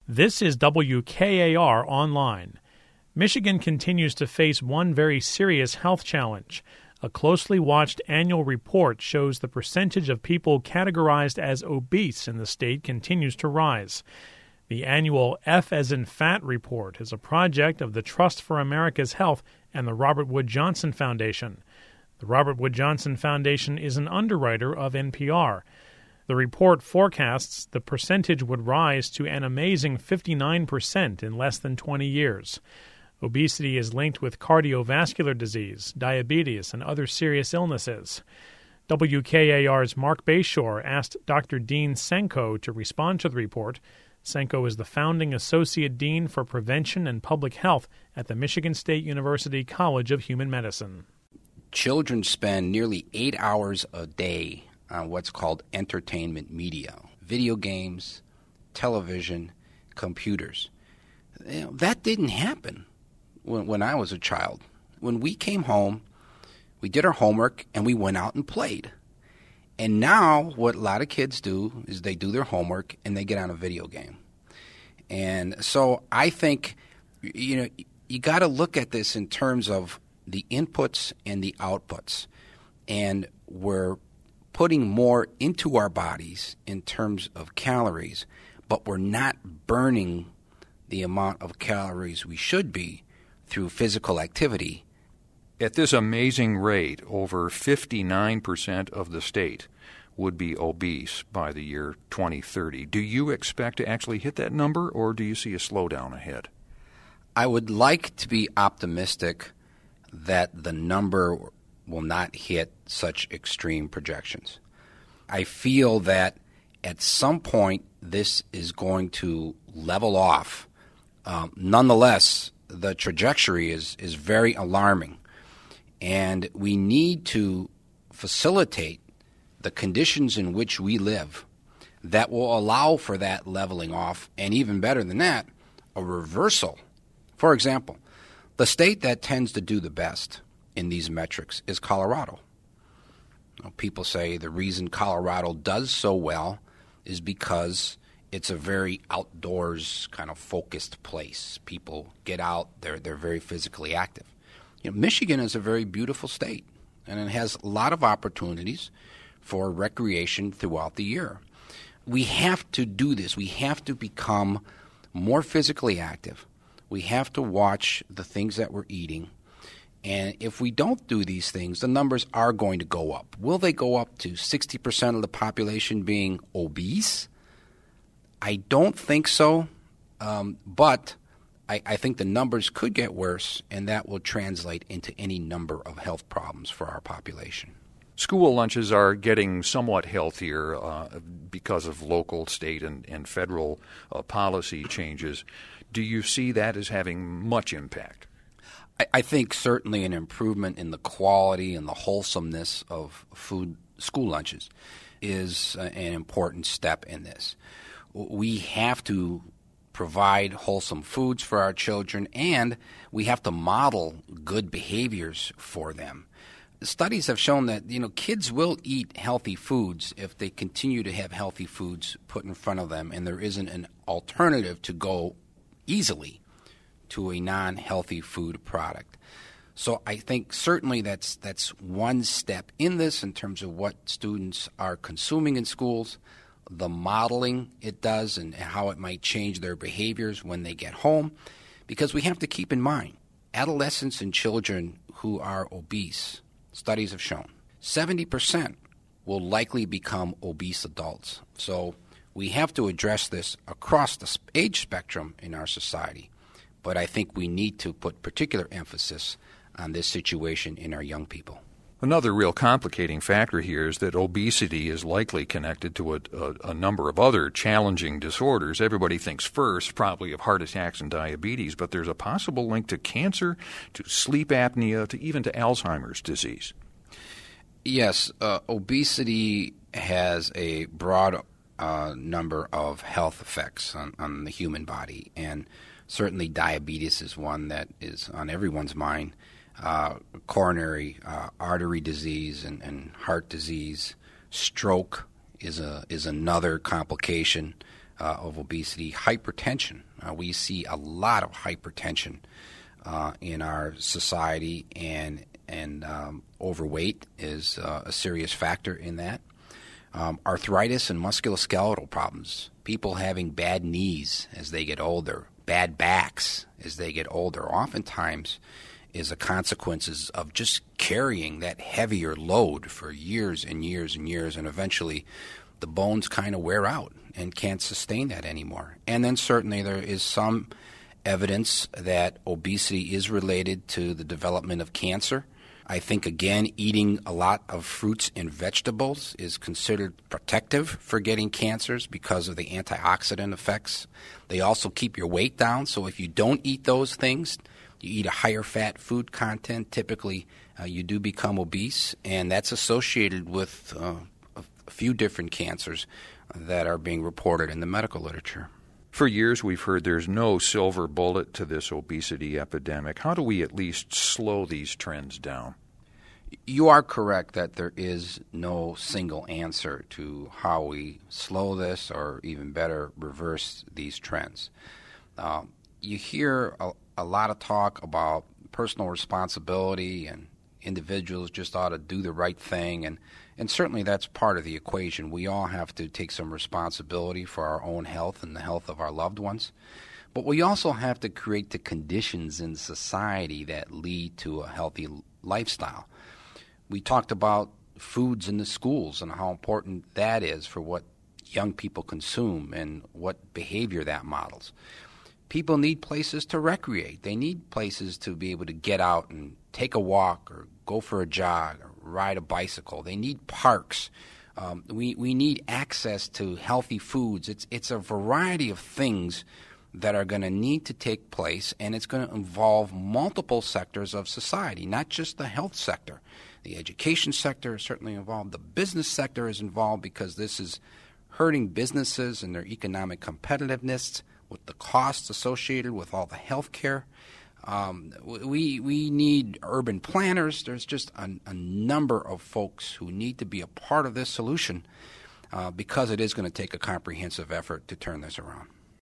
This is WKAR Online. Michigan continues to face one very serious health challenge. A closely watched annual report shows the percentage of people categorized as obese in the state continues to rise. The annual F as in Fat report is a project of the Trust for America's Health and the Robert Wood Johnson Foundation. The Robert Wood Johnson Foundation is an underwriter of NPR. The report forecasts the percentage would rise to an amazing 59% in less than 20 years. Obesity is linked with cardiovascular disease, diabetes, and other serious illnesses. WKAR's Mark Bayshore asked Dr. Dean Senko to respond to the report. Senko is the founding associate dean for prevention and public health at the Michigan State University College of Human Medicine. Children spend nearly 8 hours a day on what's called entertainment media, video games, television, computers. That didn't happen when I was a child. When we came home, we did our homework and we went out and played. And now what a lot of kids do is they do their homework and they get on a video game. And so I think, you got to look at this in terms of the inputs and the outputs. And we're putting more into our bodies in terms of calories, but we're not burning the amount of calories we should be through physical activity. At this amazing rate, over 59% of the state would be obese by the year 2030. Do you expect to actually hit that number, or do you see a slowdown ahead? I would like to be optimistic that the number will not hit such extreme projections. I feel that at some point this is going to level off. Nonetheless, the trajectory is very alarming. And we need to facilitate the conditions in which we live that will allow for that leveling off, and even better than that, a reversal. For example, the state that tends to do the best in these metrics is Colorado. People say the reason Colorado does so well is because it's a very outdoors kind of focused place. People get out, they're very physically active. Michigan is a very beautiful state, and it has a lot of opportunities for recreation throughout the year. We have to do this. We have to become more physically active. We have to watch the things that we're eating. And if we don't do these things, the numbers are going to go up. Will they go up to 60% of the population being obese? I don't think so, but I think the numbers could get worse, and that will translate into any number of health problems for our population. School lunches are getting somewhat healthier because of local, state, and federal policy changes. Do you see that as having much impact? I think certainly an improvement in the quality and the wholesomeness of school lunches is an important step in this. We have to provide wholesome foods for our children, and we have to model good behaviors for them. Studies have shown that, kids will eat healthy foods if they continue to have healthy foods put in front of them, and there isn't an alternative to go easily to a non-healthy food product. So I think certainly that's one step in this in terms of what students are consuming in schools, the modeling it does and how it might change their behaviors when they get home. Because we have to keep in mind, adolescents and children who are obese, studies have shown, 70% will likely become obese adults. So we have to address this across the age spectrum in our society. But I think we need to put particular emphasis on this situation in our young people. Another real complicating factor here is that obesity is likely connected to a number of other challenging disorders. Everybody thinks first probably of heart attacks and diabetes, but there's a possible link to cancer, to sleep apnea, to even to Alzheimer's disease. Yes, obesity has a broad number of health effects on the human body, and certainly diabetes is one that is on everyone's mind. Coronary artery disease and heart disease, stroke is another complication of obesity. Hypertension. We see a lot of hypertension in our society, and overweight is a serious factor in that. Arthritis and musculoskeletal problems. People having bad knees as they get older, bad backs as they get older, oftentimes is a consequences of just carrying that heavier load for years and years and years, and eventually the bones kind of wear out and can't sustain that anymore. And then certainly there is some evidence that obesity is related to the development of cancer. I think, again, eating a lot of fruits and vegetables is considered protective for getting cancers because of the antioxidant effects. They also keep your weight down, so if you don't eat those things, you eat a higher fat food content, typically you do become obese, and that's associated with a few different cancers that are being reported in the medical literature. For years, we've heard there's no silver bullet to this obesity epidemic. How do we at least slow these trends down? You are correct that there is no single answer to how we slow this or, even better, reverse these trends. You hear a lot of talk about personal responsibility and individuals just ought to do the right thing, and certainly that's part of the equation. We all have to take some responsibility for our own health and the health of our loved ones. But we also have to create the conditions in society that lead to a healthy lifestyle. We talked about foods in the schools and how important that is for what young people consume and what behavior that models. People need places to recreate. They need places to be able to get out and take a walk or go for a jog or ride a bicycle. They need parks. We need access to healthy foods. It's a variety of things that are going to need to take place, and it's going to involve multiple sectors of society, not just the health sector. The education sector is certainly involved. The business sector is involved because this is hurting businesses and their economic competitiveness with the costs associated with all the health care. We need urban planners. There's just a number of folks who need to be a part of this solution because it is going to take a comprehensive effort to turn this around.